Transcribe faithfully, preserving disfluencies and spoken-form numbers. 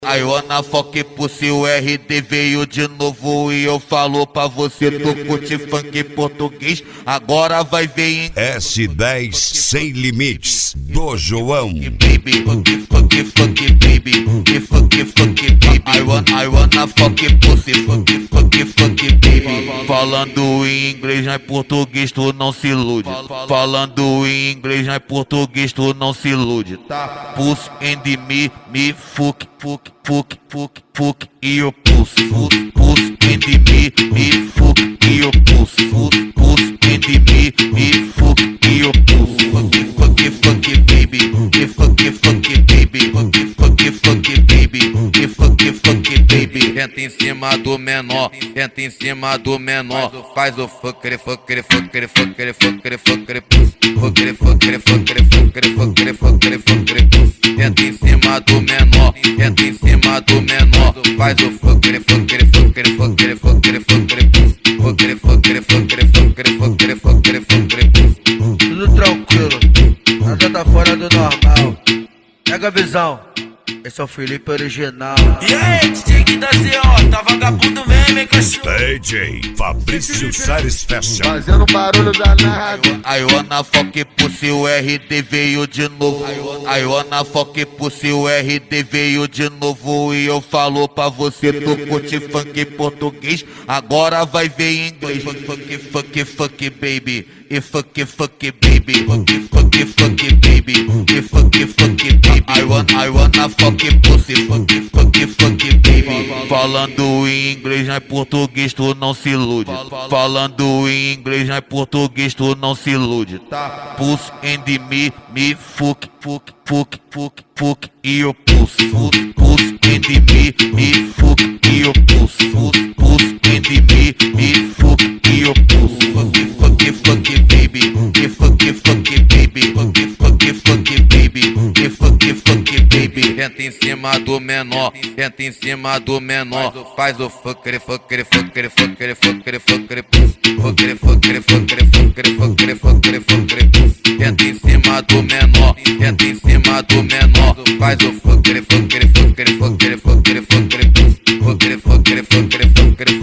I wanna fuck pussy, o R D veio de novo e eu falo pra você, tu curte funk português, agora vai ver em S dez Sem Limites, do João. Baby, funk, funk, funk, baby, funk, funk, baby. I want, I wanna fuck pussy, funk, funk, funk, baby. Falando em inglês, não é português, tu não se ilude. Falando em inglês, não é português, tu não se ilude. Tá? Pussy and me, me, fuck, fuck, fuck, fuck, fuck, e eu pussy. Pussy and me, me, fuck, e eu pussy. Pussy and me, me, fuck, e eu pussy. Fuck, fuck, fuck, baby. Fuck, fuck, baby. Fuck, fuck, baby. Fuck, fuck, baby. Entra em cima do menor, entra em cima do menor. Faz o fucker, fucker, fucker, fucker, fucker, fucker, pussy. Fucker, fucker, fucker, fucker, fucker, fucker, fucker, pussy. Entra em cima do menor, entra em cima do menor. Faz o fucker, fucker, fucker, fucker, fucker, fucker, pussy. Fucker, fucker, fucker, fucker, fucker, fucker, fucker, pussy. Tudo tranquilo, nada tá fora do normal. Pega a visão, esse é o Felipe original. E aí, D J que da C O, tá vagabundo mesmo, hein, cachorro? D J Fabrício Salles Fashion. Fazendo barulho danado. I wanna fuck pussy, o R D veio de novo. I wanna fuck pussy, o R D veio de novo e eu falo pra você, tu curte funk português, agora vai ver em inglês. Fuck, fuck, fuck, baby. E fuck, fuck, baby. Fuck, fuck, fuck, baby. E fuck, fuck, baby. I want, I wanna fuck pussy. Fuck, fuck, fuck, baby. Falando em inglês, não é português, tu não se ilude. Falando em inglês, não é português, tu não se ilude. Tá? Pussy and me, me, fuck, fuck, fuck, fuck, fuck, e eu pussy. Pussy and me, me, fuck, e eu pussy. Pussy and me, me, fuck, e eu pussy. Fuck, fuck, fuck, baby. Fuck, fuck, baby. Fuck, fuck, fuck, baby. Fuck, fuck, baby. Entra em cima do menor, entra em cima do menor. Faz o fucker, fucker, fucker, fucker, fucker, fucker, pussy. Fucker, fucker, fucker, fucker, fucker, fucker, fucker, pussy. Entra em cima do menor, entra em cima do menor. Faz o fucker, fucker, fucker, fucker, fucker, fucker, pussy. Fucker, fucker, fucker, fucker,